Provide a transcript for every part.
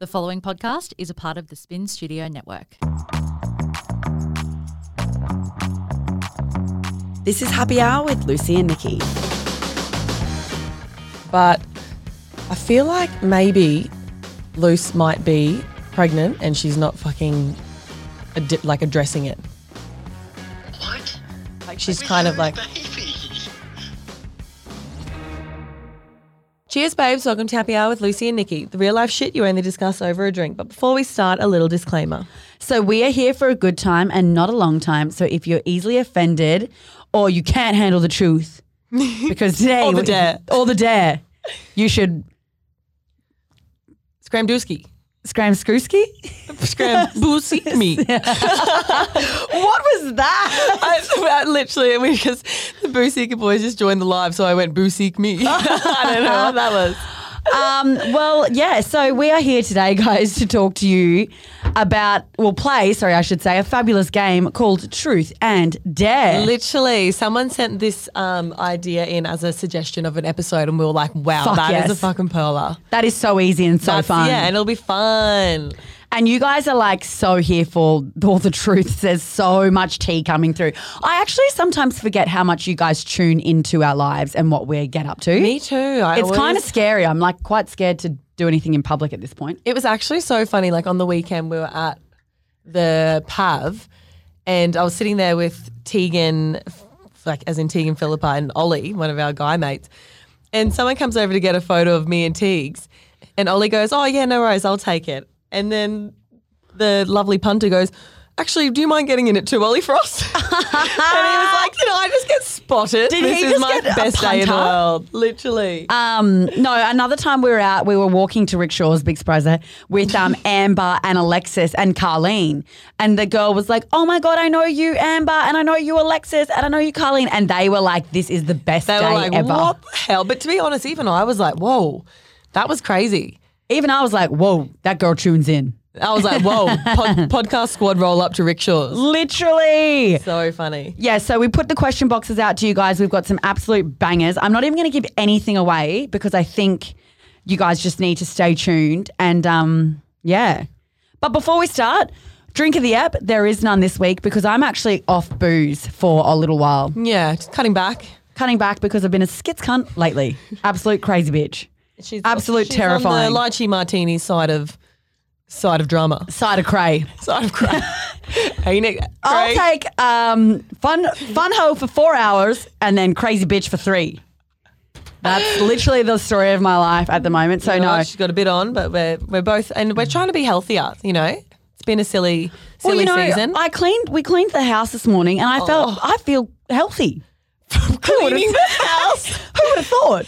The following podcast is a part of the Spin Studio Network. This is Happy Hour with Lucy and Nikki. But I feel like maybe Luce might be pregnant and she's not fucking addressing it. What? Like she's kind of like, Baby. cheers babes, welcome to Happy Hour with Lucy and Nikki. The real life shit you only discuss over a drink. But before we start, a little disclaimer. So we are here for a good time and not a long time. So if you're easily offended or you can't handle the truth, because today Or the dare. you should Scram dooski. scram skooski. Scram boosie me. What was that? I literally, because the Booseeker boys just joined the live, so I went Booseek me. I don't know what that was. Well, yeah, so we are here today, guys, to talk to you about, a fabulous game called Truth and Dare. Literally, someone sent this idea in as a suggestion of an episode, and we were like, wow, Fuck that is yes. a fucking perler. That is so easy and so fun. Yeah, and it'll be fun. And you guys are like so here for all the truth. There's so much tea coming through. I actually sometimes forget how much you guys tune into our lives and what we get up to. Me too. It's kind of scary. I'm like quite scared to do anything in public at this point. It was actually so funny. Like on the weekend, we were at the PAV, and I was sitting there with Tegan, like as in Tegan Philippi and Ollie, one of our guy mates, and someone comes over to get a photo of me and Teags, and Ollie goes, "Oh yeah, no worries, I'll take it." And then the lovely punter goes, "Actually, do you mind getting in it too, Ollie Frost?" And he was like, I just get spotted. Did this he is just my get a best day in the punter? world, literally. No, another time we were out, we were walking to Rickshaw's, big surprise there, with Amber and Alexis and Carleen. And the girl was like, "Oh my God, I know you, Amber, and I know you, Alexis, and I know you, Carleen." And they were like, "This is the best They day were like, ever." what the hell? But to be honest, even I was like, whoa, that was crazy. Even I was like, "Whoa, that girl tunes in." I was like, whoa, podcast squad roll up to rickshaws. Literally. So funny. Yeah, so we put the question boxes out to you guys. We've got some absolute bangers. I'm not even going to give anything away because I think you guys just need to stay tuned. And yeah. But before we start, drink of the app, there is none this week because I'm actually off booze for a little while. Yeah, just cutting back. Cutting back because I've been a skits cunt lately. Absolute crazy bitch. She's Absolute terrifying. on the lychee martini side of drama. Side of cray. Side of cray. Ain't it? I'll Cray? take fun hoe for 4 hours and then crazy bitch for 3. That's literally the story of my life at the moment. So You know, no. she's got a bit on, but we're both, and we're trying to be healthier. You know, it's been a silly season. We cleaned the house this morning and I feel healthy. Cleaning the house. Who would have thought?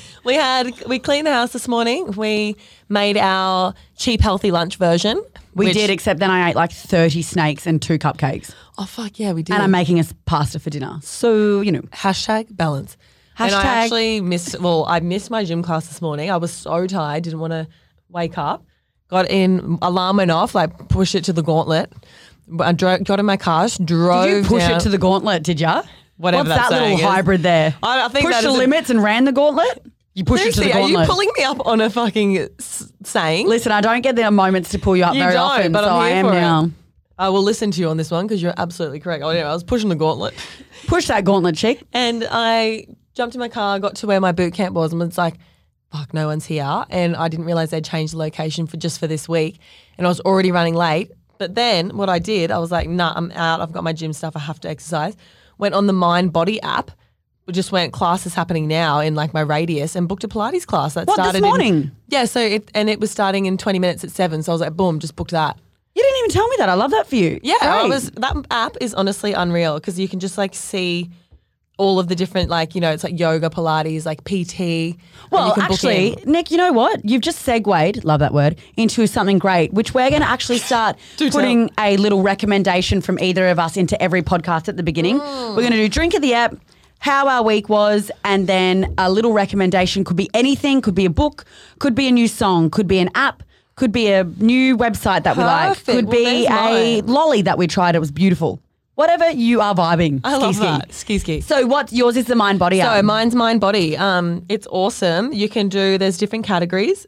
We cleaned the house this morning. We made our cheap healthy lunch version. We did, except then I ate like 30 snakes and 2 cupcakes. Oh fuck yeah, we did. And I'm making us pasta for dinner. So, you know. Hashtag balance. And I Hashtag- actually I missed my gym class this morning. I was so tired, didn't want to wake up. Got in, alarm went off, like pushed it to the gauntlet. I got in my car, drove Did you push down. it to the gauntlet, did ya? Whatever What's that that little saying is. hybrid there? I think Push that the is a- limits and ran the gauntlet? You push it to the Seriously, are gauntlet. you pulling me up on a fucking saying? Listen, I don't get the moments to pull you up You very don't, often, but so I'm I here am for it. now. I will listen to you on this one because you're absolutely correct. Oh, yeah, I was pushing the gauntlet. Push that gauntlet, chick. And I jumped in my car, got to where my boot camp was, and was like, fuck, no one's here. And I didn't realize they'd changed the location for this week. And I was already running late. But then what I did, I was like, nah, I'm out. I've got my gym stuff. I have to exercise. Went on the Mind Body app. We just went, class is happening now in like my radius, and booked a Pilates class that What, this started morning? Yeah, so it was starting in 20 minutes at 7. So I was like, boom, just booked that. You didn't even tell me that. I love that for you. Yeah, Great. that app is honestly unreal because you can just like see all of the different, like, you know, it's like yoga, Pilates, like PT. and you Well, can book actually, in. Nick, you know what? You've just segued, love that word, into something great, which we're going to actually start Do putting a little recommendation from either of us into every podcast at the beginning. We're going to do drink of the app, how our week was, and then a little recommendation. Could be anything, could be a book, could be a new song, could be an app, could be a new website that we like, Perfect. could Well, be there's a mine. lolly that we tried. It was beautiful. Whatever you are vibing. I love ski. that. Ski. So what's yours is the Mind Body So app. mine's Mind Body. It's awesome. You can do, there's different categories.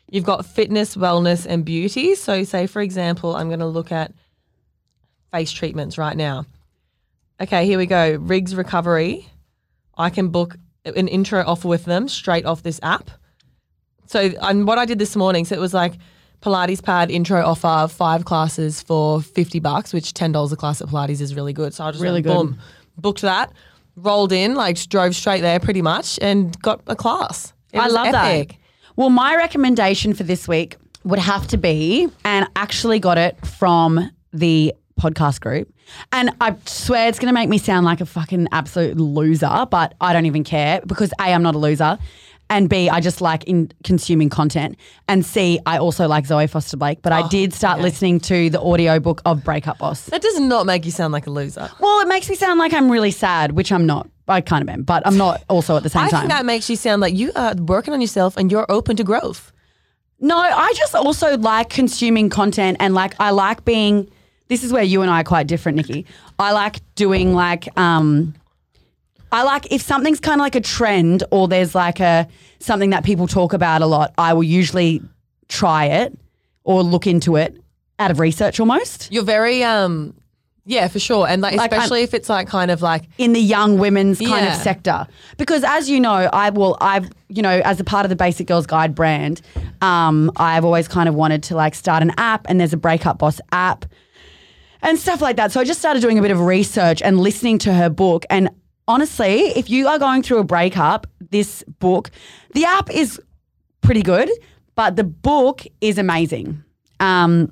You've got fitness, wellness, and beauty. So say, for example, I'm going to look at face treatments right now. Okay, here we go. Riggs Recovery. I can book an intro offer with them straight off this app. So what I did this morning, so it was like Pilates pad intro offer, 5 classes for $50, which $10 a class at Pilates is really good. So I just Really good. boom, booked that, rolled in, like drove straight there pretty much and got a class. It I was love epic. that. Well, my recommendation for this week would have to be, and actually got it from the podcast group, and I swear it's going to make me sound like a fucking absolute loser, but I don't even care because A, I'm not a loser, and B, I just like in consuming content, and C, I also like Zoe Foster-Blake, but I did start listening to the audiobook of Breakup Boss. That does not make you sound like a loser. Well, it makes me sound like I'm really sad, which I'm not. I kind of am, but I'm not also at the same I time. think that makes you sound like you are working on yourself and you're open to growth. No, I just also like consuming content, and like I like being. This is where you and I are quite different, Nikki. I like doing like I like if something's kind of like a trend or there's like something that people talk about a lot, I will usually try it or look into it out of research almost. You're very yeah, for sure. And like especially I'm- if it's like kind of like In the young women's kind of Yeah. sector. Because as you know, I've as a part of the Basic Girls Guide brand, I've always kind of wanted to like start an app, and there's a Breakup Boss app and stuff like that. So I just started doing a bit of research and listening to her book. And honestly, if you are going through a breakup, this book, the app is pretty good, but the book is amazing. And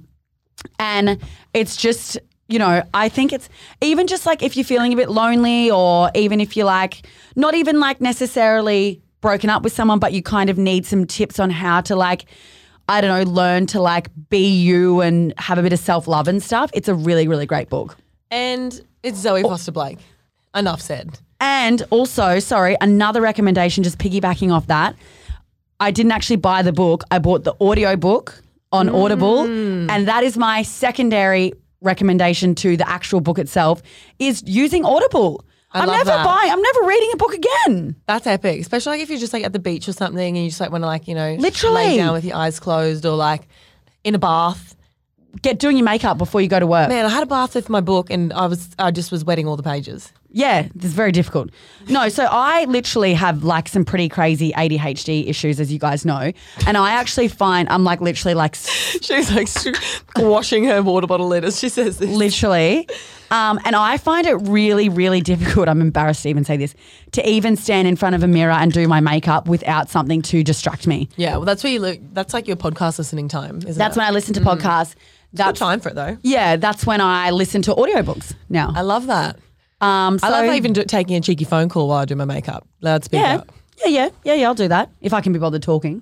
it's just, I think it's even just like if you're feeling a bit lonely, or even if you're like, not even like necessarily broken up with someone, but you kind of need some tips on how to like, I don't know, learn to like be you and have a bit of self-love and stuff. It's a really, really great book. and it's Zoe Foster Blake. Enough said. And also, sorry, another recommendation, just piggybacking off that. I didn't actually buy the book. I bought the audio book on Audible. And that is my secondary recommendation to the actual book itself, is using Audible. I'm love that. I'm never reading a book again. That's epic. Especially like if you're just like at the beach or something and you just like want to like, Literally. lay down with your eyes closed, or like in a bath. Get doing your makeup before you go to work. Man, I had a bath with my book and I just was wetting all the pages. Yeah, it's very difficult. No, so I literally have like some pretty crazy ADHD issues, as you guys know. And I actually find I'm like literally like She's like washing her water bottle lid as she says this. literally. And I find it really, really difficult, I'm embarrassed to even say this, to even stand in front of a mirror and do my makeup without something to distract me. Yeah, well that's where you look. That's like your podcast listening time, isn't That's it? when I listen to podcasts. Good That's time for it though. Yeah, that's when I listen to audiobooks now. I love that. So, I love even taking a cheeky phone call while I do my makeup. Loudspeaker. Yeah, I'll do that if I can be bothered talking.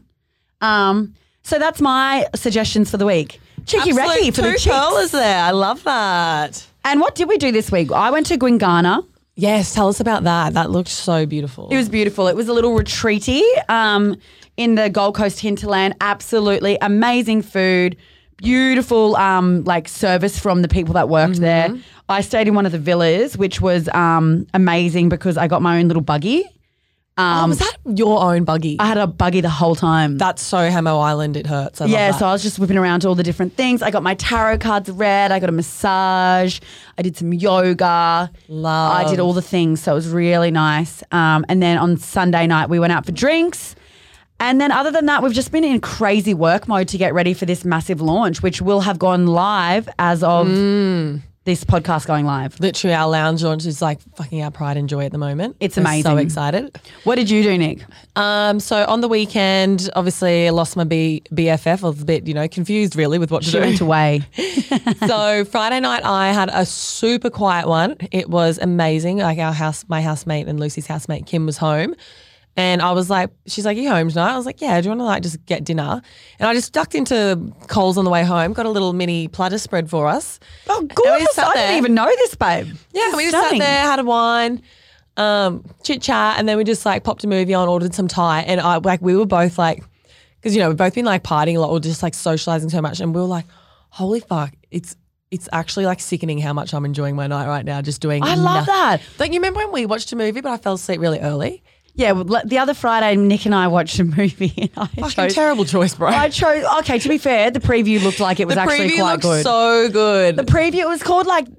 So that's my suggestions for the week. Cheeky Recky for the two chicks. curlers there. I love that. And what did we do this week? I went to Gwingana. Yes, tell us about that. That looked so beautiful. It was beautiful. It was a little retreaty in the Gold Coast hinterland. Absolutely amazing food. Beautiful like service from the people that worked there. I stayed in one of the villas, which was amazing because I got my own little buggy. was that your own buggy? I had a buggy the whole time. That's so Hamo Island. It hurts. I love that. So I was just whipping around to all the different things. I got my tarot cards read. I got a massage. I did some yoga. Love. I did all the things. So it was really nice. And then on Sunday night, we went out for drinks. And then other than that, we've just been in crazy work mode to get ready for this massive launch, which will have gone live as of this podcast going live. Literally, our lounge launch is like fucking our pride and joy at the moment. It's We're amazing. So excited. What did you do, Nick? So on the weekend, obviously, I lost my BFF. I was a bit, confused really with what to She do. went away. So Friday night, I had a super quiet one. It was amazing. Like my housemate and Lucy's housemate, Kim, was home. And I was like, she's like, you home tonight? I was like, yeah, do you want to like just get dinner? And I just ducked into Coles on the way home, got a little mini platter spread for us. Oh, And we gorgeous. sat I there. didn't even know this, babe. Yeah, This we is just stunning. sat there, had a wine, chit chat, and then we just like popped a movie on, ordered some Thai, and we were both like, because we've both been like partying a lot or just like socializing so much, and we were like, holy fuck, it's actually like sickening how much I'm enjoying my night right now, just doing. I love that. Don't you remember when we watched a movie but I fell asleep really early? Yeah, well, the other Friday, Nick and I watched a movie. And Fucking terrible choice, bro. I chose. Okay, to be fair, the preview looked like it was actually quite good. So good. The preview, it was called like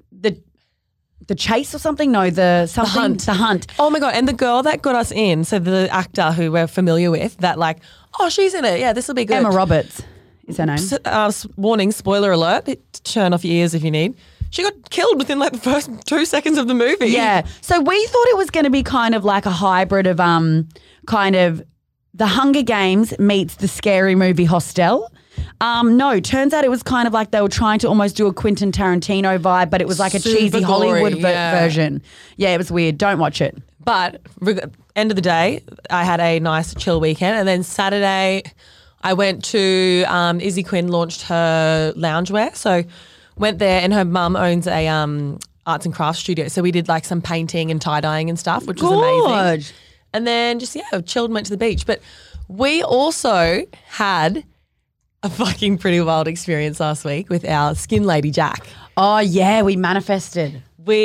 the Chase or something. No, the Hunt. Oh my God. And the girl that got us in, so the actor who we're familiar with, that like, oh, she's in it. Yeah, this will be good. Emma Roberts is her name. Warning, spoiler alert. Turn off your ears if you need. She got killed within like the first 2 seconds of the movie. Yeah. So we thought it was going to be kind of like a hybrid of kind of the Hunger Games meets the scary movie Hostel. No, turns out it was kind of like they were trying to almost do a Quentin Tarantino vibe, but it was like a Super cheesy gory, Hollywood yeah. version. Yeah, it was weird. Don't watch it. But end of the day, I had a nice chill weekend. And then Saturday, I went to Izzy Quinn launched her loungewear. So went there, and her mum owns a arts and crafts studio. So we did like some painting and tie-dyeing and stuff, which was amazing. And then just, chilled and went to the beach. But we also had a fucking pretty wild experience last week with our skin lady, Jack. Oh, yeah, we manifested.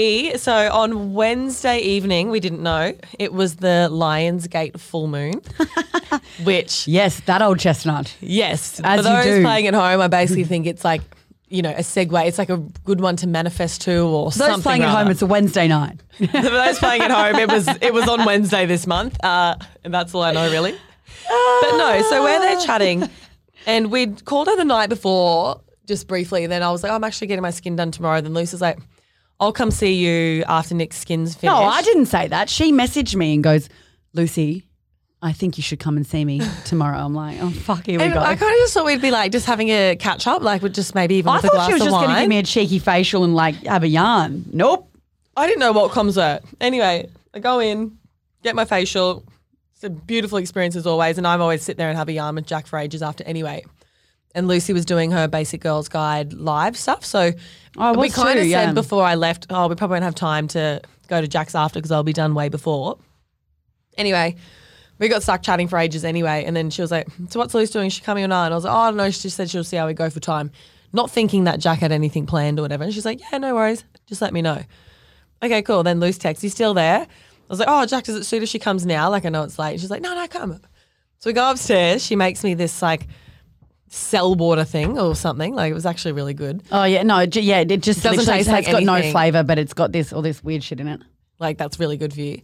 So on Wednesday evening, we didn't know, it was the Lionsgate full moon, which... Yes, that old chestnut. Yes. As for those you do. playing at home, I basically think it's like, a segue. It's like a good one to manifest to or something. Those playing at home, it's a Wednesday night. For those playing at home, it was on Wednesday this month, and that's all I know really. But no, so we're there chatting, and we'd called her the night before just briefly, and then I was like, I'm actually getting my skin done tomorrow. Then Lucy's like, I'll come see you after Nick's skin's finished. No, I didn't say that. She messaged me and goes, Lucy, I think you should come and see me tomorrow. I'm like, oh, fuck, here we And go. I kind of just thought we'd be like just having a catch up, like with just maybe even I with a glass thought she was of just wine. going to give me a cheeky facial and like have a yarn. Nope. I didn't know what comms were. Anyway, I go in, get my facial. It's a beautiful experience as always, and I'm always sit there and have a yarn with Jack for ages after anyway. And Lucy was doing her Basic Girls Guide live stuff. So we kind of said before I left, we probably won't have time to go to Jack's after because I'll be done way before. Anyway, we got stuck chatting for ages anyway. And then she was like, so what's Lucy doing? Is she coming or not? And I was like, oh, I don't know. She just said she'll see how we go for time. Not thinking that Jack had anything planned or whatever. And she's like, yeah, no worries. Just let me know. Okay, cool. Then Lucy texts, you still there? I was like, oh, Jack, does it suit if she comes now? Like, I know it's late. And she's like, no, come. So we go upstairs. She makes me this like cell water thing or something. Like, it was actually really good. Oh, yeah. No, it just Doesn't literally taste says like it's got no anything. flavour, but it's got all this weird shit in it. Like, that's really good for you.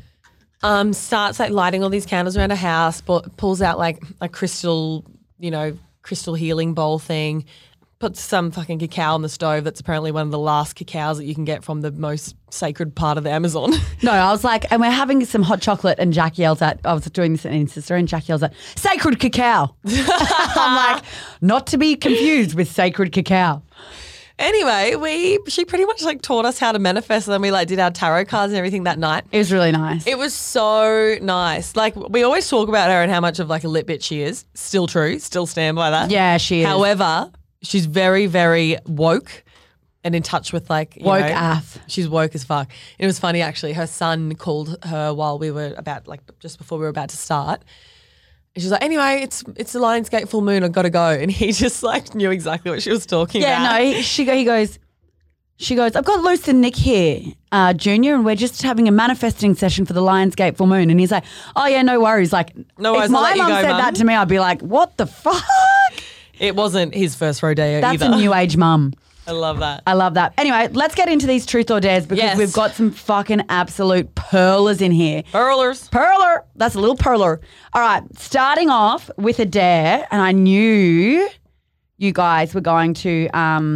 Starts like lighting all these candles around her house, pulls out like a crystal healing bowl thing, puts some fucking cacao on the stove that's apparently one of the last cacaos that you can get from the most sacred part of the Amazon. No, I was like, and we're having some hot chocolate, and Jack yells at, I was doing this in Insta, and Jack yells at, sacred cacao. I'm like, not to be confused with sacred cacao. Anyway, she pretty much like taught us how to manifest, and then we like did our tarot cards and everything that night. It was really nice. It was so nice. Like, we always talk about her and how much of like a lit bitch she is. Still true. Still stand by that. Yeah, she is. However, she's very, very woke and in touch with like, Woke AF. She's woke as fuck. And it was funny actually. Her son called her while we were just before we were about to start. And she's like, anyway, it's the Lionsgate full moon. I've got to go. And he just like knew exactly what she was talking about. Yeah, no, she goes, I've got Lucy and Nick here, Junior, and we're just having a manifesting session for the Lionsgate full moon. And he's like, oh yeah, no worries. Like, No worries, if I'll my let you mum go, said Mum. that to me, I'd be like, what the fuck? It wasn't his first rodeo That's either. a new age mum. I love that. I love that. Anyway, let's get into these truth or dares because Yes. we've got some fucking absolute pearlers in here. Hurlers. Perler. That's a little perler. All right, starting off with a dare, and I knew you guys were going to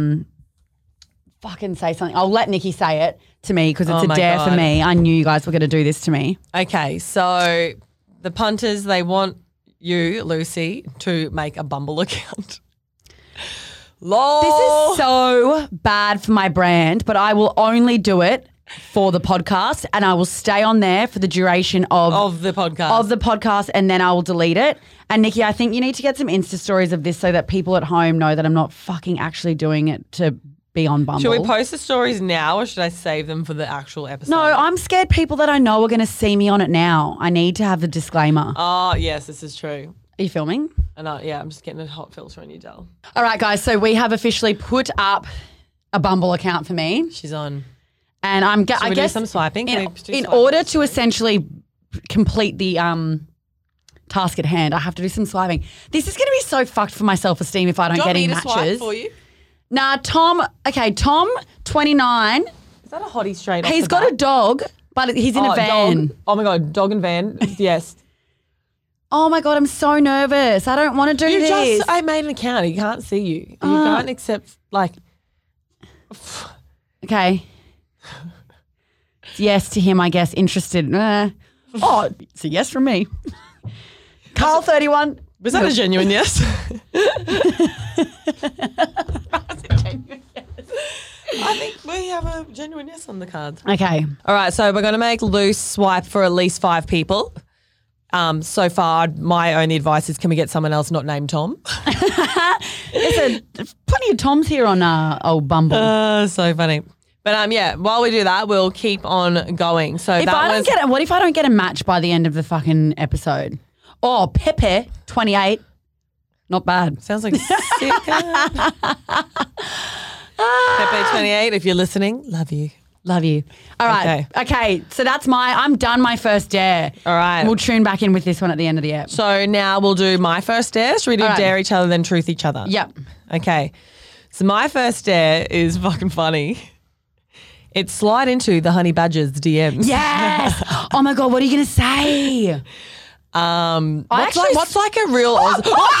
fucking say something. I'll let Nikki say it to me because it's Oh a my dare for God. me. I knew you guys were going to do this to me. Okay, so the punters, they want you, Lucy, to make a Bumble account. Lol. This is so bad for my brand, but I will only do it for the podcast, and I will stay on there for the duration of the podcast. and then I will delete it. And Nikki, I think you need to get some Insta stories of this so that people at home know that I'm not fucking actually doing it to be on Bumble. Should we post the stories now or should I save them for the actual episode? No, I'm scared people that I know are going to see me on it now. I need to have the disclaimer. Oh, yes, this is true. Are you filming? And yeah, I'm just getting a hot filter on you, Del. All right, guys. So we have officially put up a Bumble account for me. She's on. And I we do guess some swiping? Can we do in swiping? order to essentially complete the task at hand. I have to do some swiping. This is going to be so fucked for my self-esteem if I don't get any matches. Swipe for you? Nah, Tom, 29. Is that a hottie straight off He's the got bat? a dog, but he's in a van. Dog. Oh my God, dog and van. Yes. Oh my God, I'm so nervous. I don't want to do this. I made an account. He can't see you. You can't accept Okay. Yes to him, I guess. Interested. Oh, it's a yes from me. Carl, 31. Was that a genuine yes? I think we have a genuine yes on the cards. Okay. All right, so we're going to make Luce swipe for at least 5 people. So far, my only advice is, can we get someone else not named Tom? There's plenty of Toms here on old Bumble. So funny. But yeah, while we do that, we'll keep on going. So What if I don't get a match by the end of the fucking episode? Oh, Pepe, 28. Not bad. Sounds like sick. Pepe 28, if you're listening, love you. Love you. All right. Okay. So I'm done my first dare. All right. We'll tune back in with this one at the end of the app. So now we'll do my first dare. Should we do All right. dare each other, then truth each other? Yep. Okay. So my first dare is fucking funny. It's slide into the Honey Badger's DMs. Yes. Oh my God, what are you going to say? What's like a real Someone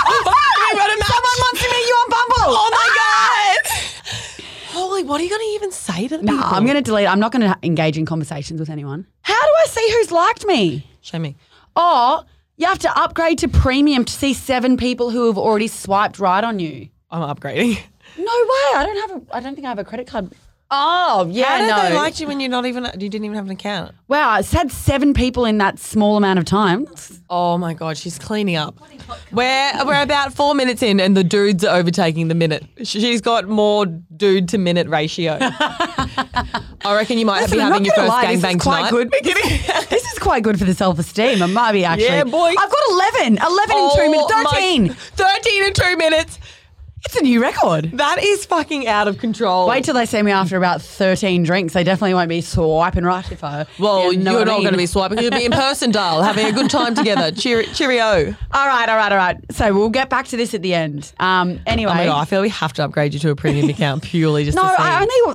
wants to meet you on Bumble. Oh my God. Holy, what are you going to even say to the people? I'm going to delete. I'm not going to engage in conversations with anyone. How do I see who's liked me? Show me. Or you have to upgrade to premium to see 7 people who have already swiped right on you. I'm upgrading. No way. I don't think I have a credit card. Oh, yeah, How did no. they like you when you didn't even have an account? Wow, it's had 7 people in that small amount of time. Oh my God, she's cleaning up. We're about 4 minutes in and the dudes are overtaking the minute. She's got more dude to minute ratio. I reckon you might be having your first gangbang tonight. Good. This is quite good for the self-esteem. It might be actually. Yeah, boy. I've got 11 in 2 minutes. 13. 13 in 2 minutes. It's a new record. That is fucking out of control. Wait till they see me after about 13 drinks. They definitely won't be swiping right if I. Well, you know you're what I not mean. going to be swiping. You'll be in person, Dale, having a good time together. Cheerio. All right. So we'll get back to this at the end. Anyway. Oh my God, I feel we have to upgrade you to a premium account purely just No, to see.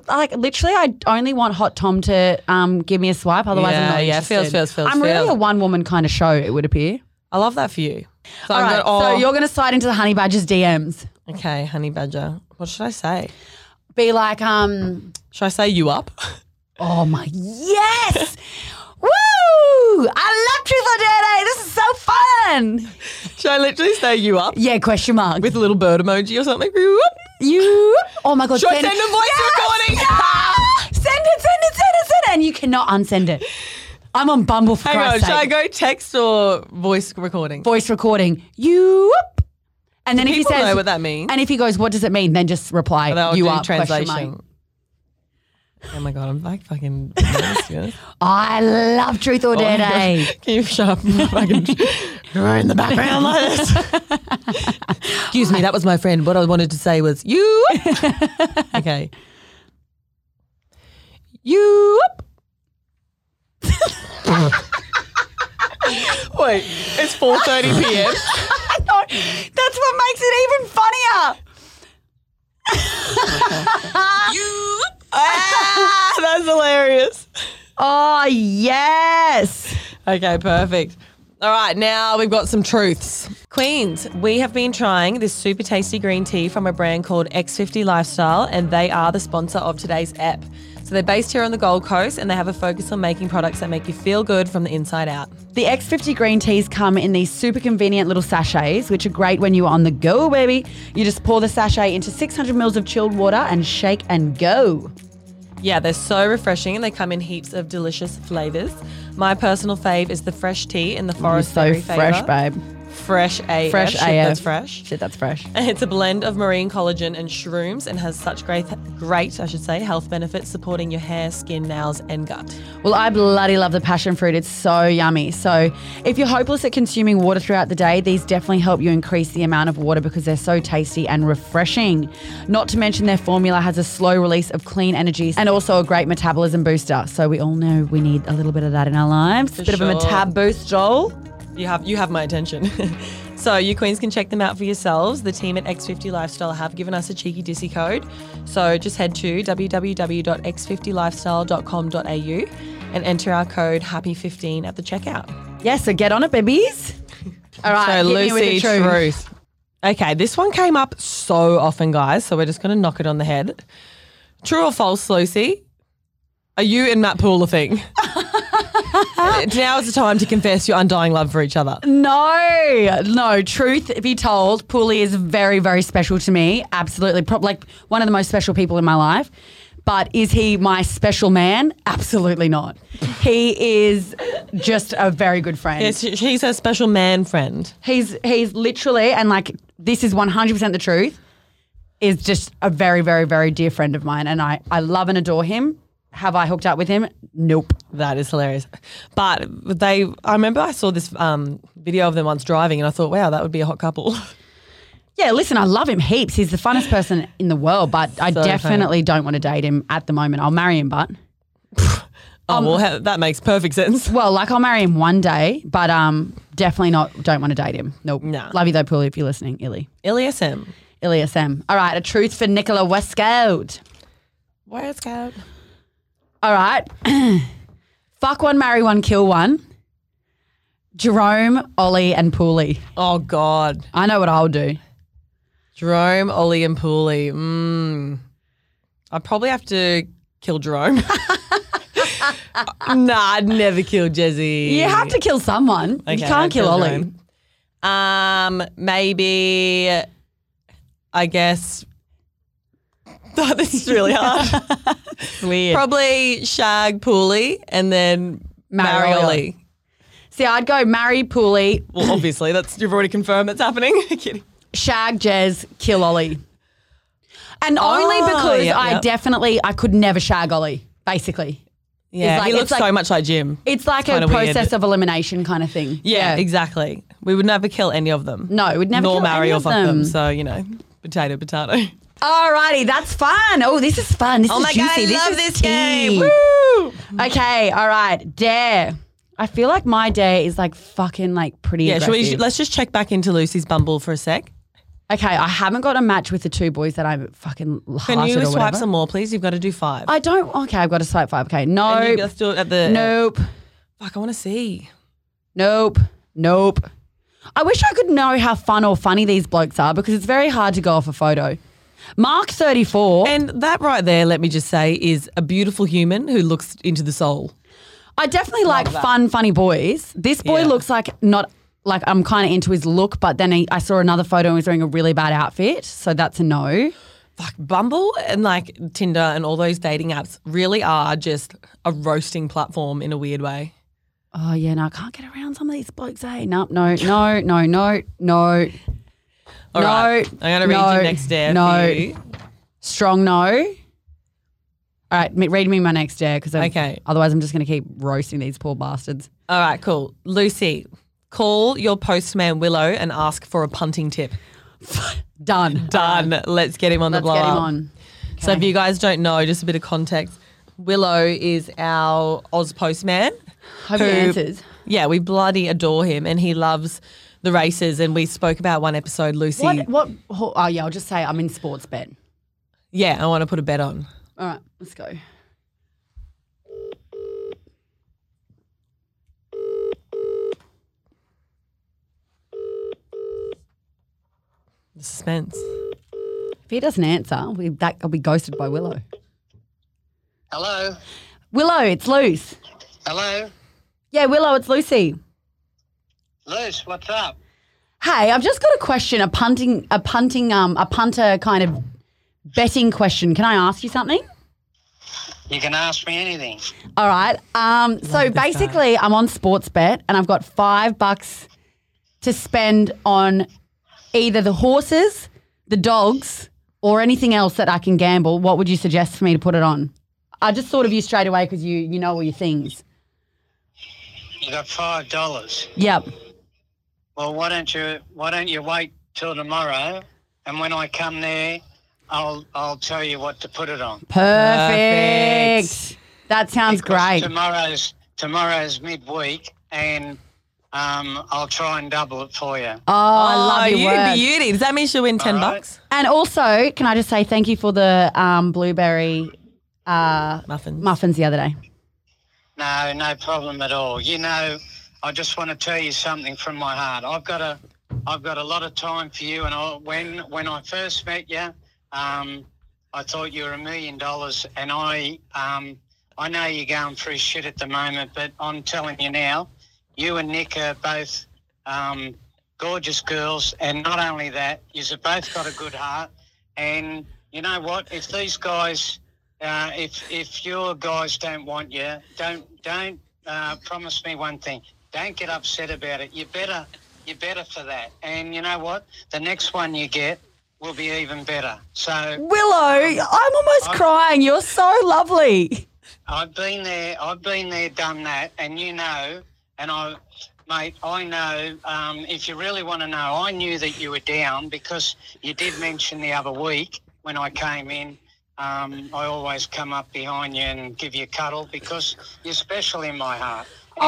I only want Hot Tom to give me a swipe. Otherwise, I'm not interested. feels. I'm really a one-woman kind of show, it would appear. I love that for you. So, All right, so you're going to slide into the Honey Badger's DMs. Okay, Honey Badger. What should I say? Be like, Should I say you up? oh my, yes! Woo! I love Truth or Dare. This is so fun. Should I literally say you up? Yeah, question mark. With a little bird emoji or something? You up? you. Oh my God. Should I send a voice recording? Yeah! Send it. And you cannot unsend it. I'm on Bumble for Hang on, Christ's should I sake. go text or voice recording? Voice recording. You up. And then if he People says, know what that means. and if he goes, what does it mean? Then just reply, They'll you do up, question translation. mark. Oh my God, I'm like fucking nervous, to be honest. I love Truth or Dare Day. Can you shut up? Fucking right in the background like this. Excuse me, that was my friend. What I wanted to say was you. Okay. You. Wait, it's 4:30 p.m. No, that's what makes it even funnier. That's hilarious. Oh, yes. Okay, perfect. All right, now we've got some truths. Queens, we have been trying this super tasty green tea from a brand called X50 Lifestyle, and they are the sponsor of today's ep. So they're based here on the Gold Coast, and they have a focus on making products that make you feel good from the inside out. The X50 green teas come in these super convenient little sachets, which are great when you're on the go, baby. You just pour the sachet into 600 mils of chilled water and shake and go. Yeah, they're so refreshing, and they come in heaps of delicious flavours. My personal fave is the fresh tea in the You're forest so berry fresh, flavour. babe. fresh AF. Fresh Shit, AF. That's fresh. Shit, that's fresh. It's a blend of marine collagen and shrooms and has such great, health benefits supporting your hair, skin, nails, and gut. Well, I bloody love the passion fruit. It's so yummy. So if you're hopeless at consuming water throughout the day, these definitely help you increase the amount of water because they're so tasty and refreshing. Not to mention their formula has a slow release of clean energies and also a great metabolism booster. So we all know we need a little bit of that in our lives. For Bit of a sure. metab boost, Joel. You have my attention. So you queens can check them out for yourselves. The team at X50 Lifestyle have given us a cheeky dissy code. So just head to www.x50lifestyle.com.au and enter our code HAPPY15 at the checkout. Yeah, so get on it, babies. All right, So hit me with the Lucy Truth. Okay, this one came up so often, guys, so we're just going to knock it on the head. True or false, Lucy? Are you and Matt Poole a thing? Now is the time to confess your undying love for each other. No. Truth be told, Paulie is very, very special to me. Absolutely. Like one of the most special people in my life. But is he my special man? Absolutely not. He is just a very good friend. Yes, he's a special man friend. He's literally, and like this is 100% the truth, is just a very, very, very dear friend of mine. And I love and adore him. Have I hooked up with him? Nope. That is hilarious. But I remember I saw this video of them once driving and I thought, wow, that would be a hot couple. Yeah, listen, I love him heaps. He's the funnest person in the world, but I So definitely don't want to date him at the moment. I'll marry him, but... That makes perfect sense. Well, like I'll marry him one day, but definitely don't want to date him. Nope. Nah. Love you though, Paulie, if you're listening. Ilias M. Ilias M. All right, a truth for Nicola Westcote. Where's Cat? All right. Fuck one, marry one, kill one. Jerome, Ollie and Paulie. Oh, God. I know what I'll do. Jerome, Ollie and Pooley. I'd probably have to kill Jerome. Nah, I'd never kill Jezzy. You have to kill someone. Okay, You can't I'd kill Ollie. Jerome. Maybe, I guess. Oh, this is really hard. Weird. Probably shag Pooley and then marry Ollie. Ollie. See, I'd go marry Paulie, Well, obviously, you've already confirmed that's happening. Kidding. shag Jez, kill Ollie. And only because yep, I yep. I could never shag Ollie, basically. Yeah, like- he looks it's like- so much like Jim. It's like Kinda a weird. process of elimination kind of thing. Yeah, exactly. We would never kill any of them. No, we'd never Nor kill marry any or of fuck them. them. So, potato. Alrighty, that's fun. Oh, this is fun. This Oh is my juicy. God, I love is this tea. game. Woo! Okay, all right. Dare. I feel like my dare is like fucking like pretty Yeah, aggressive. let's just check back into Lucy's Bumble for a sec. Okay, I haven't got a match with the two boys that I'm fucking Can hearted you or swipe whatever. some more, please? You've got to do 5. I don't. Okay, I've got to swipe 5. Okay, And nope. let's do it at the... Nope. Fuck, I want to see. Nope. Nope. I wish I could know how fun or funny these blokes are because it's very hard to go off a photo. Mark 34. And that right there, let me just say, is a beautiful human who looks into the soul. I definitely like fun, funny boys. This boy Yeah. looks like not like I'm kind of into his look, but then I saw another photo and he's wearing a really bad outfit, so that's a no. Fuck, Bumble and like Tinder and all those dating apps really are just a roasting platform in a weird way. Oh yeah, no, I can't get around some of these blokes. No. All right, I'm going to read your next dare for you. Strong no. All right, read me my next dare because Okay. otherwise I'm just going to keep roasting these poor bastards. All right, cool. Lucy, call your postman Willow and ask for a punting tip. Done. Done. Let's get him on the Let's blow get him up. on. So if you guys don't know, just a bit of context, Willow is our Oz postman. Hope he answers. Yeah, we bloody adore him and he loves the races, and we spoke about one episode, Lucy. Oh yeah, I'll just say I'm in sports bet. Yeah, I want to put a bet on. All right, let's go. The suspense. If he doesn't answer, I'll be ghosted by Willow. Hello? Willow, it's Luce. Hello? Yeah, Willow, it's Lucy. Luce, what's up? Hey, I've just got a question, a punter kind of betting question. Can I ask you something? You can ask me anything. All right. So basically, I'm on Sportsbet and I've got $5 to spend on either the horses, the dogs, or anything else that I can gamble, what would you suggest for me to put it on? I just thought of you straight away because you know all your things. You got $5. Yep. Well, why don't you wait till tomorrow, and when I come there, I'll tell you what to put it on. Perfect. That sounds Because great. Tomorrow's midweek, and I'll try and double it for you. Oh, I love your you work. beauty. Does that mean she'll win $10? All right. And also, can I just say thank you for the blueberry muffins the other day. No problem at all. You know, I just want to tell you something from my heart. I've got a lot of time for you, and when I first met you, I thought you were $1 million, and I know you're going through shit at the moment, but I'm telling you now, you and Nick are both gorgeous girls, and not only that, you've both got a good heart. And you know what? If these guys, if your guys don't want you, don't promise me one thing. Don't get upset about it. You're better for that. And you know what? The next one you get will be even better. So Willow, I'm almost crying. You're so lovely. I've been there, done that, and you know, and mate, I know, if you really want to know, I knew that you were down because you did mention the other week when I came in, I always come up behind you and give you a cuddle because you're special in my heart.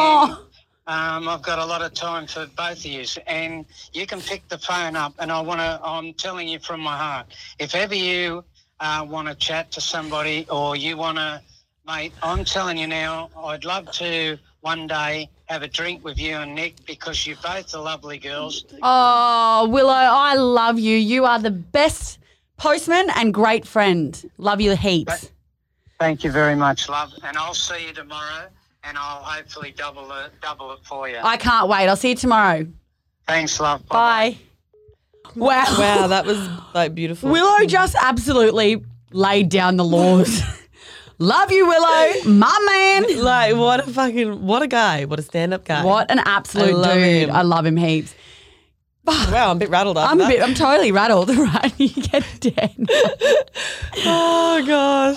And, I've got a lot of time for both of you, and you can pick the phone up, and I'm telling you from my heart, if ever you want to chat to somebody or you want to, mate, I'm telling you now, I'd love to one day have a drink with you and Nick because you're both are lovely girls. Oh, Willow, I love you. You are the best postman and great friend. Love you heaps. Thank you very much, love, and I'll see you tomorrow, and I'll hopefully double it for you. I can't wait. I'll see you tomorrow. Thanks, love. Bye. Wow. Wow, that was like beautiful. Willow just absolutely laid down the laws. Love you, Willow. My man. Like, what a guy. What a stand-up guy. What an absolute I love dude. him. I love him heaps. Wow, I'm a bit rattled after that. I'm totally rattled, right? You get dead. Oh, gosh.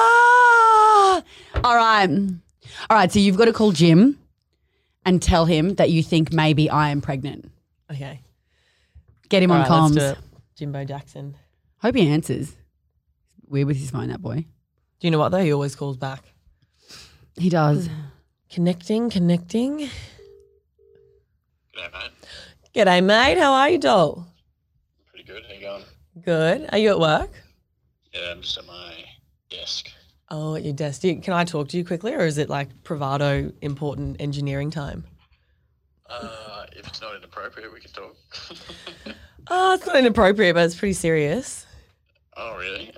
Ah. All right, so you've got to call Jim and tell him that you think maybe I am pregnant. Okay. Get him All on right, comms. let's do it. Jimbo Jackson. Hope he answers. Weird with his phone, that boy. Do you know what, though? He always calls back. He does. Connecting. G'day, mate. G'day, mate. How are you, doll? Pretty good. How you going? Good. Are you at work? Yeah, I'm just at my desk. Oh, at your desk. Can I talk to you quickly, or is it like bravado, important engineering time? If it's not inappropriate, we can talk. Oh, it's not inappropriate, but it's pretty serious. Oh, really?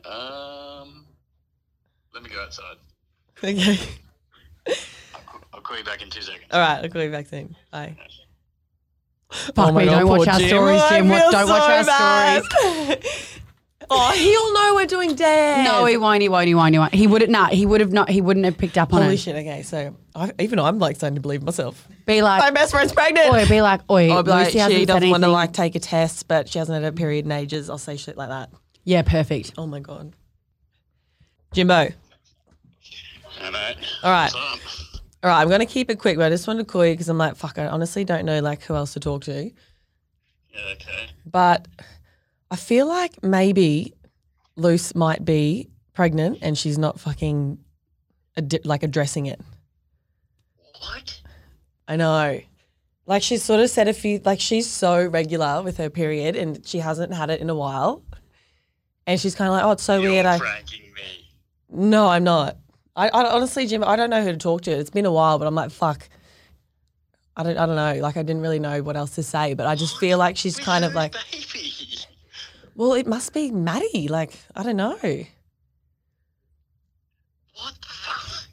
Let me go outside. Okay. I'll call you back in 2 seconds. All right, I'll call you back soon. Bye. Fuck me, don't watch our stories, Jim. Don't watch our stories. Oh, he'll know we're doing dance. No, he won't. He wouldn't have picked up on Holy it. shit, okay, so I'm like starting to believe myself. Be like, My best friend's pregnant. oi, be like, oi, I'll be like, Lucy hasn't she said doesn't want to anything. like take a test, but she hasn't had a period in ages. I'll say shit like that. Yeah, perfect. Oh my God. Jimbo. Hey, mate. All right. What's up? All right, I'm going to keep it quick, but I just wanted to call you because I'm like, fuck, I honestly don't know like who else to talk to. Yeah, okay. But I feel like maybe Luce might be pregnant and she's not fucking addressing it. What? I know. Like she's sort of said a few, like she's so regular with her period and she hasn't had it in a while. And she's kind of like, oh, it's so You're weird. pranking me. No, I'm not. I honestly, Jim, I don't know who to talk to. It's been a while, but I'm like, fuck. I don't know. Like I didn't really know what else to say, but I just feel like she's With kind of whose like, baby? well, it must be Maddie. Like, I don't know. What the fuck?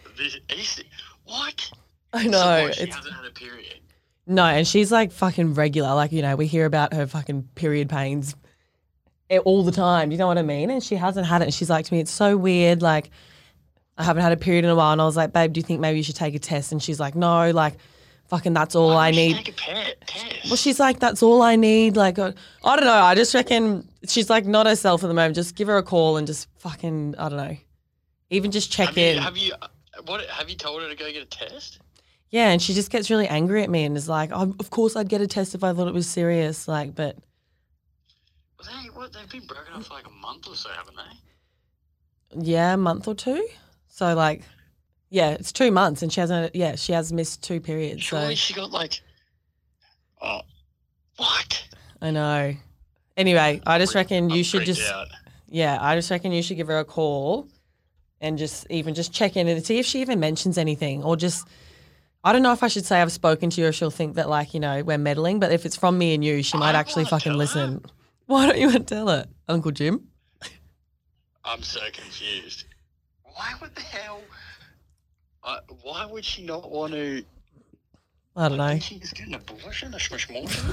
What? I So know. what, she It's hasn't had a period. no, and she's like fucking regular. Like, you know, we hear about her fucking period pains all the time. Do you know what I mean? And she hasn't had it. And she's like to me, it's so weird. Like, I haven't had a period in a while. And I was like, babe, do you think maybe you should take a test? And she's like, no, like, fucking that's all I need. Take a test. Well, she's like, that's all I need. Like, I don't know. I just reckon she's like not herself at the moment. Just give her a call and just fucking, I don't know. Even just check in. Have you told her to go get a test? Yeah, and she just gets really angry at me and is like, oh, of course I'd get a test if I thought it was serious. Like, but. They've been broken up for like a month or so, haven't they? Yeah, a month or two. So like, yeah, it's 2 months and she has missed 2 periods. Surely so. she got like, oh, what? I know. Anyway, I just reckon you I'm should freaked just, out. yeah, I just reckon you should give her a call and just check in and see if she even mentions anything or just, I don't know if I should say I've spoken to you or she'll think that like, you know, we're meddling, but if it's from me and you, she might actually fucking listen. Why don't you want to tell her, Uncle Jim? I'm so confused. Why would the hell? Why would she not want to? I don't know. Did she just get an abortion? A schmishmortion?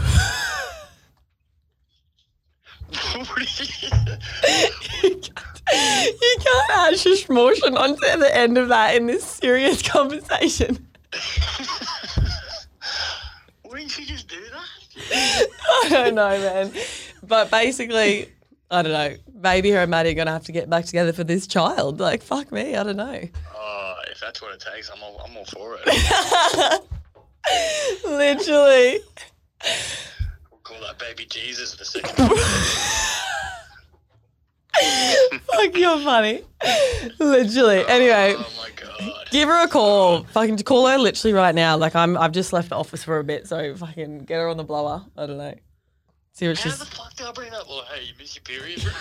You can't add shishmortion onto the end of that in this serious conversation. Wouldn't she just do that? I don't know, man. But basically, I don't know. Maybe her and Maddie are going to have to get back together for this child. Like, fuck me. I don't know. Oh, if that's what it takes, I'm all for it. Literally. We'll call that baby Jesus the second. Fuck, you're funny. Literally. Anyway. Oh my god. Give her a call. Fucking call her literally right now. Like I've just left the office for a bit, so fucking get her on the blower. I don't know. See what How she's. the fuck did I bring up? Well, hey, you miss your period, bro?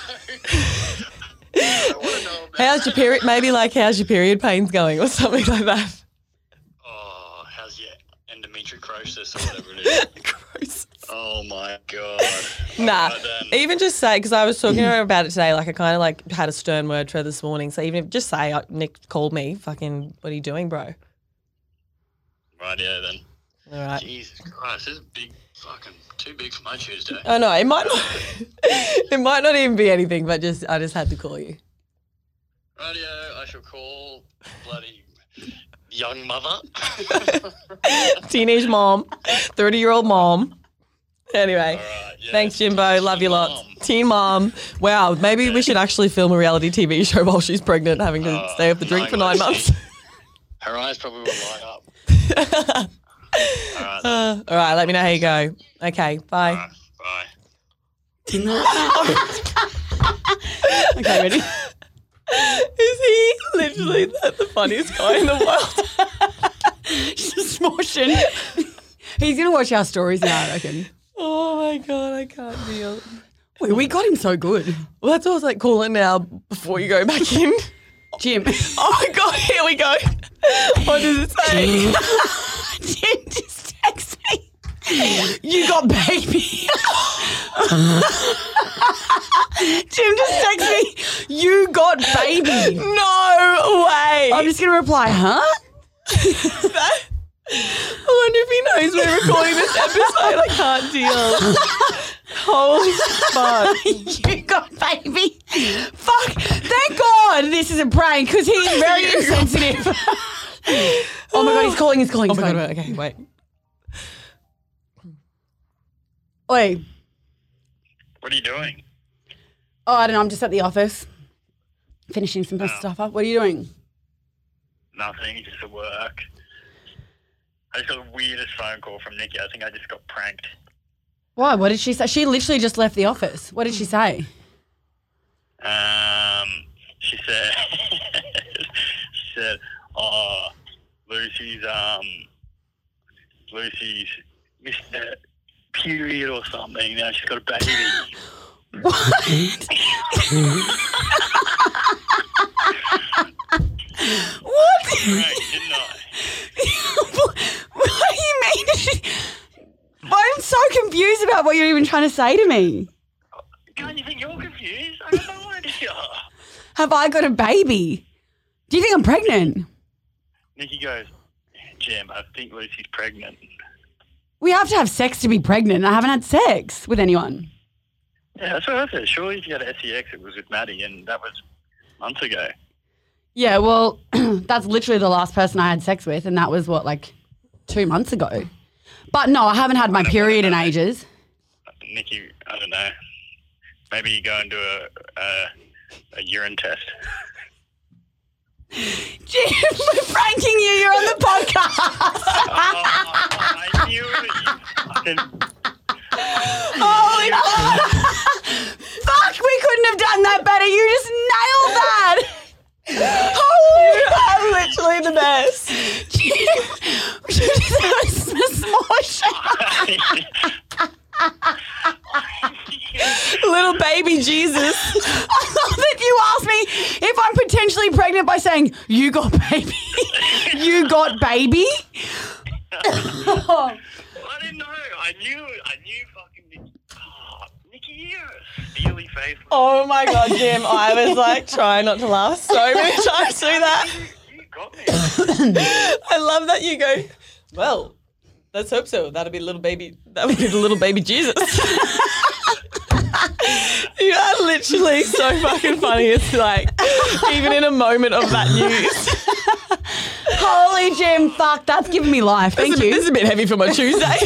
I want to know about How's your period? Maybe like how's your period pains going or something like that. Oh, how's your endometriosis or whatever it is? Gross. Oh my god. Nah. Alright then. Even just say, because I was talking to her about it today, like I kind of like had a stern word for her this morning. So even if just say, Nick called me, fucking, what are you doing, bro? Right, yeah, then. All right. Jesus Christ, this is big, fucking too big for my Tuesday. I know, it might not even be anything, but I just had to call you. Rightio, I shall call bloody young mother. Teenage mom, 30-year-old mom. Anyway, All right, yeah. thanks, Jimbo. Love you Teen lots. mom. Teen mom. Wow, maybe we should actually film a reality TV show while she's pregnant, having to stay off the drink for 9 months. Her eyes probably will light up. All right, then. All right, let me know how you go. Okay, bye. All right, bye. Okay, ready? Is he literally the funniest guy in the world? Just motion. He's going to watch our stories now, I reckon. Oh my God, I can't deal. Wait, we got him so good. Well, that's what I was like, call it now before you go back in. Jim. Oh my God, here we go. What does it say? Jim just text me. You got baby. Jim just text me. You got baby. No way. I'm just going to reply, huh? I wonder if he knows we're recording this episode. I can't deal. Holy fuck. You got baby. Fuck. Thank God this is a prank because he's very insensitive. Oh my God, he's calling. Oh my God, okay, wait. Oi. What are you doing? Oh, I don't know. I'm just at the office finishing some stuff up. What are you doing? Nothing, just at work. I just got the weirdest phone call from Nikki. I think I just got pranked. Why? What did she say? She literally just left the office. What did she say? She said, oh, Lucy's missed a period or something. Now she's got a baby. What? What? Right, didn't I? What do you mean? I'm so confused about what you're even trying to say to me. God, you think you're confused? I got no idea. Have I got a baby? Do you think I'm pregnant? Nikki goes, Jim, I think Lucy's pregnant. We have to have sex to be pregnant. I haven't had sex with anyone. Yeah, that's what I said. Surely if you had SEX, it was with Maddie, and that was months ago. Yeah, well, that's literally the last person I had sex with, and that was what, like 2 months ago. But no, I haven't had my period in ages. Nikki, I don't know. Maybe you go and do a urine test. Jim, we're pranking you. You're on the podcast. I knew it. Holy fuck, we couldn't have done that better. You just nailed that. I'm literally the best. Jim, we should just have a smosh. Little baby Jesus. I love that you asked me if I'm potentially pregnant by saying, you got baby. You got baby? I didn't know. I knew fucking Nikki. Oh, Nikki, you're really faithful. Oh my God, Jim. I was like trying not to laugh so many times through that. You got me. I love that you go, well, let's hope so. That would be the little baby Jesus. You are literally so fucking funny. It's like, even in a moment of that news. Holy Jim, fuck, that's giving me life. Thank This you. is a bit heavy for my Tuesday.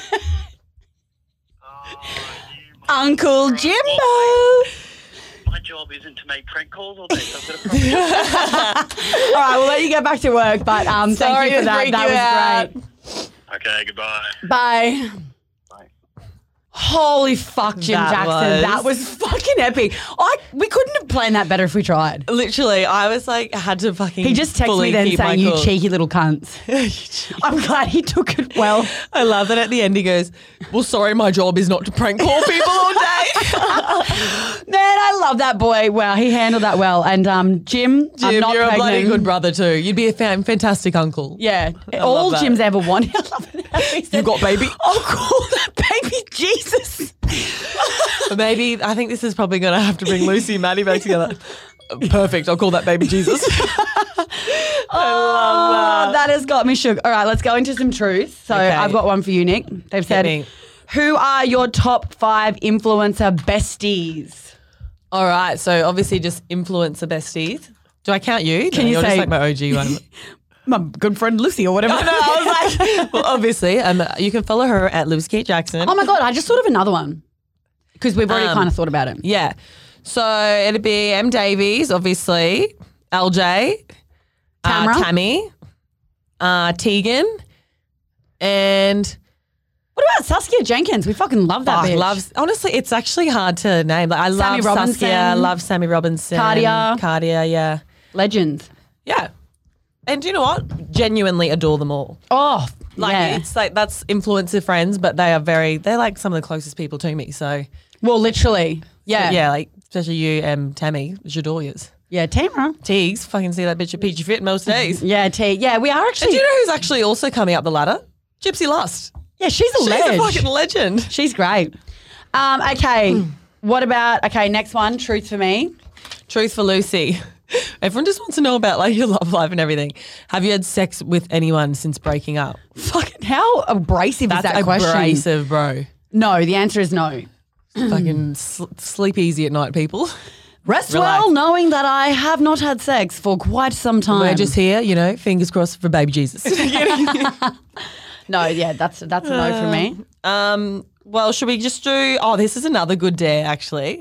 Uncle Jimbo. My job isn't to make prank calls all day, so I've got to promise. All right, we'll let you get back to work, but thank Sorry you for to that. freak That you was out. great. Okay, goodbye. Bye. Bye. Holy fuck, Jim Jackson. That was fucking epic. We couldn't have planned that better if we tried. Literally, I was like, I had to fucking. He just texted fully me then keep my saying, you cool. cheeky little cunts. I'm glad he took it well. I love that at the end he goes, well, sorry, my job is not to prank call people all day. Man, I love that boy. Wow, he handled that well. And Jim, I'm Jim, not you're pregnant. a bloody good brother too. You'd be a fantastic uncle. Yeah, love all that. Jim's ever wanted. I love it. How he said, You got baby? I'll call that baby Jesus. Maybe, I think this is probably going to have to bring Lucy and Maddie back together. Perfect. I'll call that baby Jesus. Oh, that has got me shook. All right, let's go into some truths. So Okay. I've got one for you, Nick. They've said, me. who are your top 5 influencer besties? All right. So obviously just influencer besties. Do I count you? Can you you're say- just like my OG one. My good friend Lucy or whatever. No, I was like, well, obviously, you can follow her at Lucy Kate Jackson. Oh my God, I just thought of another one because we've already kind of thought about it. Yeah. So it'd be M. Davies, obviously, LJ, Tamara? Tammy, Tegan, and What about Saskia Jenkins? We fucking love that bitch. honestly, it's actually hard to name. Like, I Sammy love Robinson. Saskia, I love Sammy Robinson. Cardia, yeah. Legends. Yeah. And do you know what? Genuinely adore them all. Oh, Like, yeah. it's like, that's influencer friends, but they're like some of the closest people to me. So, Well, literally. Yeah. yeah, like, especially you and Tammy, j'adore yous. Yeah, Tamara. Teagues, fucking see that bitch at Peachy Fit most days. Yeah, Yeah, we are And actually. do you know who's actually also coming up the ladder? Gypsy Lust. Yeah, she's a She's legend. a fucking legend. She's great. Okay, what about, next one, truth for me. Truth for Lucy. Everyone just wants to know about like your love life and everything. Have you had sex with anyone since breaking up? Fucking how abrasive is that question? Abrasive, bro. No, the answer is no. Fucking sleep easy at night, people. Rest Relax. well knowing that I have not had sex for quite some time. We're just here, fingers crossed for baby Jesus. No, yeah, that's a no for me. Well, should we just do? Oh, this is another good dare, actually.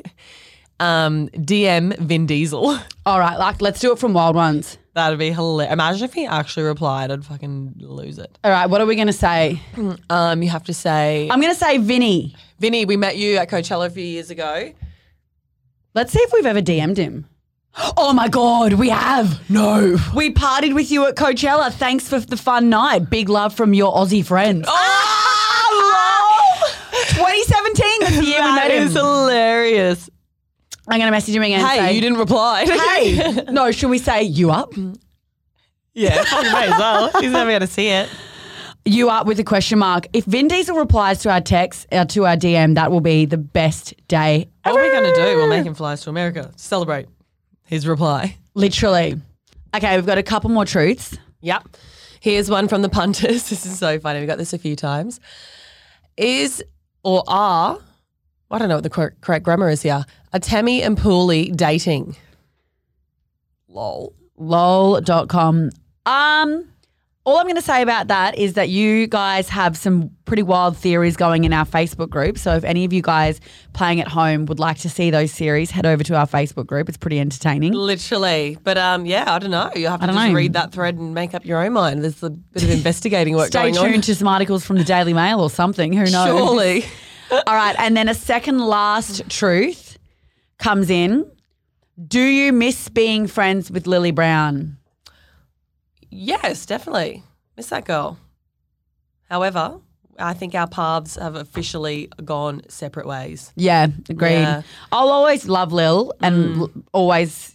DM Vin Diesel. All right, let's do it from Wild Ones. That'd be hilarious. Imagine if he actually replied, I'd fucking lose it. All right, what are we going to say? You have to say, I'm going to say Vinny. Vinny, we met you at Coachella a few years ago. Let's see if we've ever DM'd him. Oh my God, we have. No. We partied with you at Coachella. Thanks for the fun night. Big love from your Aussie friends. Oh, 2017, that's the year we that met him. is hilarious. I'm going to message him again. and Hey, say, you didn't reply. Hey, no, should we say you up? Yeah, fucking may as well. He's never going to see it. You up with a question mark. If Vin Diesel replies to our text, to our DM, that will be the best day What are we going to do? We'll make him fly to America to celebrate his reply. Literally. Okay, we've got a couple more truths. Yep. Here's one from the punters. This is so funny. We got this a few times. Is or are, I don't know what the correct grammar is here, are Tammy and Pooley dating? Lol. Lol.com. All I'm going to say about that is that you guys have some pretty wild theories going in our Facebook group. So if any of you guys playing at home would like to see those theories, head over to our Facebook group. It's pretty entertaining. Literally. But yeah, I don't know. You have to I don't just know. read that thread and make up your own mind. There's a bit of investigating work Stay going on. tuned to some articles from the Daily Mail or something. Who knows? Surely. All right. And then a second last truth comes in. Do you miss being friends with Lily Brown? Yes, definitely. Miss that girl. However, I think our paths have officially gone separate ways. Yeah, agreed. Yeah. I'll always love Lil and always,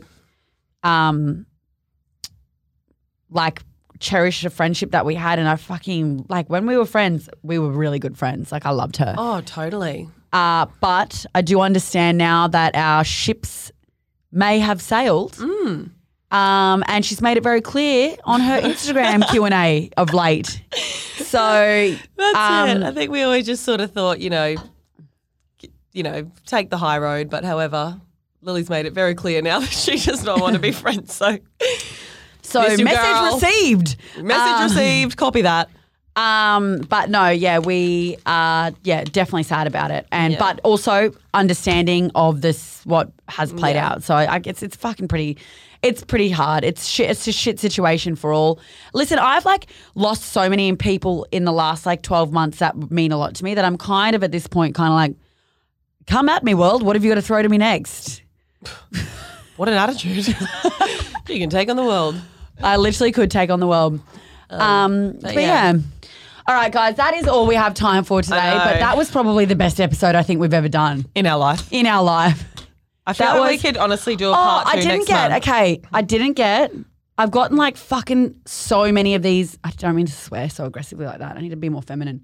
like cherish the friendship that we had. And I fucking, like when we were friends, we were really good friends. Like I loved her. Oh, totally. But I do understand now that our ships may have sailed. And she's made it very clear on her Instagram Q&A of late. So That's it. I think we always just sort of thought, take the high road. But however, Lily's made it very clear now that she does not want to be friends. So miss you, message girl. received. Message received. Copy that. But no, yeah, we are definitely sad about it. But also understanding of this what has played out. So I guess it's fucking pretty. It's pretty hard. It's shit. It's a shit situation for all. Listen, I've lost so many people in the last 12 months that mean a lot to me that I'm kind of at this point come at me, world. What have you got to throw to me next? What an attitude. You can take on the world. I literally could take on the world. But yeah. All right, guys, that is all we have time for today. I know. But that was probably the best episode I think we've ever done In our life. in our life. I feel That like we was- could honestly do a part two next month. I've gotten fucking so many of these. I don't mean to swear so aggressively like that. I need to be more feminine.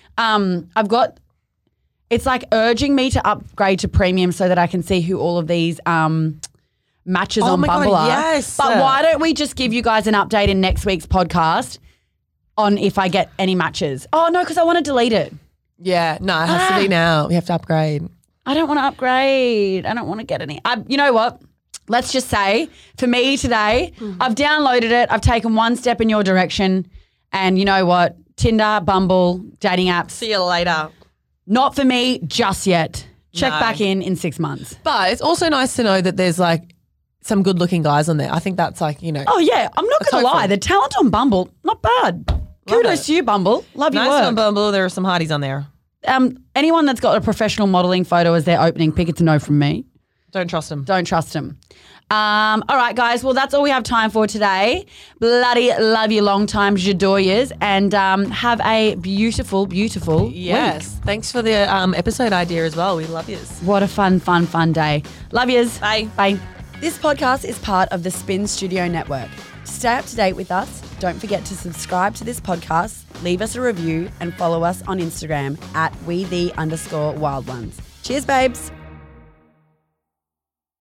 It's urging me to upgrade to premium so that I can see who all of these matches on my God, Bumble are. yes. But why don't we just give you guys an update in next week's podcast on if I get any matches? Oh, no, because I want to delete it. Yeah, no, it has to be now. We have to upgrade. I don't want to upgrade. I don't want to get any. You know what? Let's just say for me today, I've downloaded it. I've taken one step in your direction. And you know what? Tinder, Bumble, dating apps, See you later. not for me just yet. Check No. back in 6 months. But it's also nice to know that there's some good looking guys on there. I think that's Oh, yeah. I'm not going to lie. hopeful. The talent on Bumble, not bad. Kudos it. to you, Bumble. Love your nice work. on Bumble. There are some hardies on there. Anyone that's got a professional modelling photo as their opening pic, it's a no from me. Don't trust them. Don't trust them. All right, guys. Well, that's all we have time for today. Bloody love you, long time j'adore and have a beautiful, beautiful Yes. week. Thanks for the episode idea as well. We love yous. What a fun day. Love yous. Bye. Bye. This podcast is part of the Spin Studio Network. To stay up to date with us, don't forget to subscribe to this podcast, leave us a review, and follow us on Instagram @we_the_wild ones. Cheers, babes.